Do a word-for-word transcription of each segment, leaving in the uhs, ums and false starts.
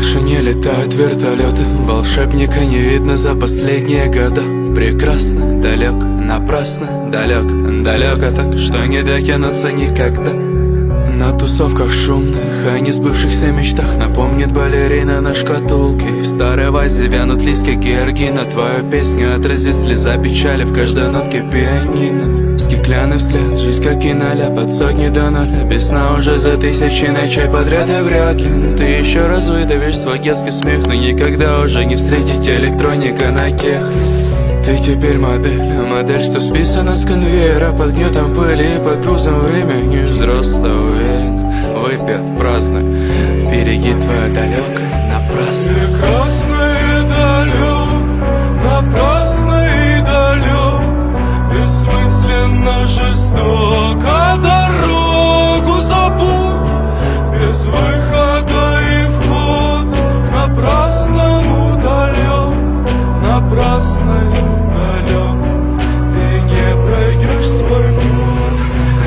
Больше не летают вертолеты, волшебника не видно за последние года. Прекрасно, далек, напрасно, далек, далеко так, что не дотянуться никогда. На тусовках шумных, о несбывшихся мечтах напомнит балерина на шкатулке. И в старой вазе вянут листья георгина. Твою песню отразит слеза печали в каждой нотке пианино. Стеклянный взгляд, жизнь как киноляп от сотни до ноля. Без сна уже за тысячи ночей подряд и вряд ли ты еще раз выдавишь свой детский смех. Но никогда уже не встретить электроника на тех. Ты теперь модель, модель, что списана с конвейера. Под гнетом пыли и под грузом времени. Взрослый, уверен, выпьет, празднуй. Впереди твоя далекая, напрасно. Прекрасно и далек, напрасно и далек. Бессмысленно жестоко дорогу забудь. Без выхода и входа к напрасному далек, напрасной далек. Ты не пройдешь свой путь.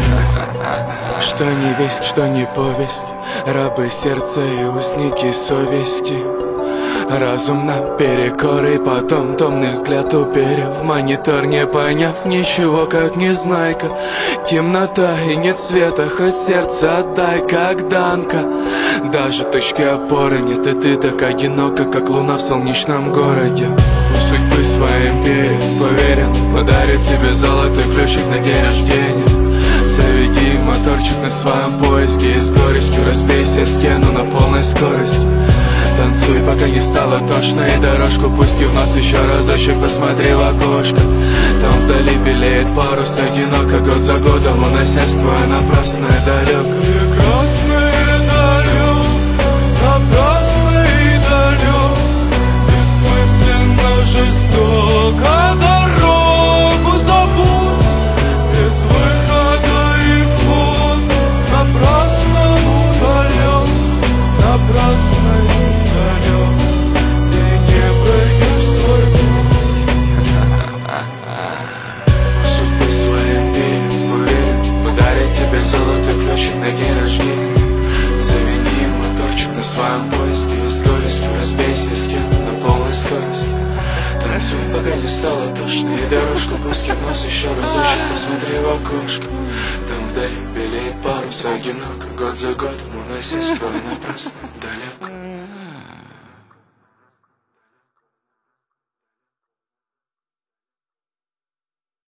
Что не весть, что не повесть, рабы сердца и узники совести. Разум наперекор, и потом томный взгляд уперев в монитор, не поняв ничего, как незнайка. Темнота и нет света, хоть сердце отдай, как Данка. Даже точки опоры нет, и ты так одинока, как луна в солнечном городе. У судьбы своей империи поверен, подарит тебе золотой ключик на день рождения. Заведи моторчик на своем поиске и с горестью разбейся стену на полной скорости. Танцуй, пока не стало тошно, и дорожку пусти в нос еще разочек, посмотри в окошко. Там вдали белеет парус, одиноко год за годом, уносясь твое напрасное далек. Прекрасно и далек, напрасно и далек. Бессмысленно жестоко дорогу забудь. Без выхода и вход к напрасному далек, напрасной далек. Ты не пройдешь свой путь. Судьбы своей империи поверен, подарит тебе золотой ключик на день рождения. Заведи моторчик на своем поиске и с горестью разбейся стену на полной скорости. Танцуй, пока не стало тошно, и дорожку пуски в нос еще разочек, посмотри в окошко. Там вдали белеет парус, одиноко, год за годом, уносясь твой напрасно далек.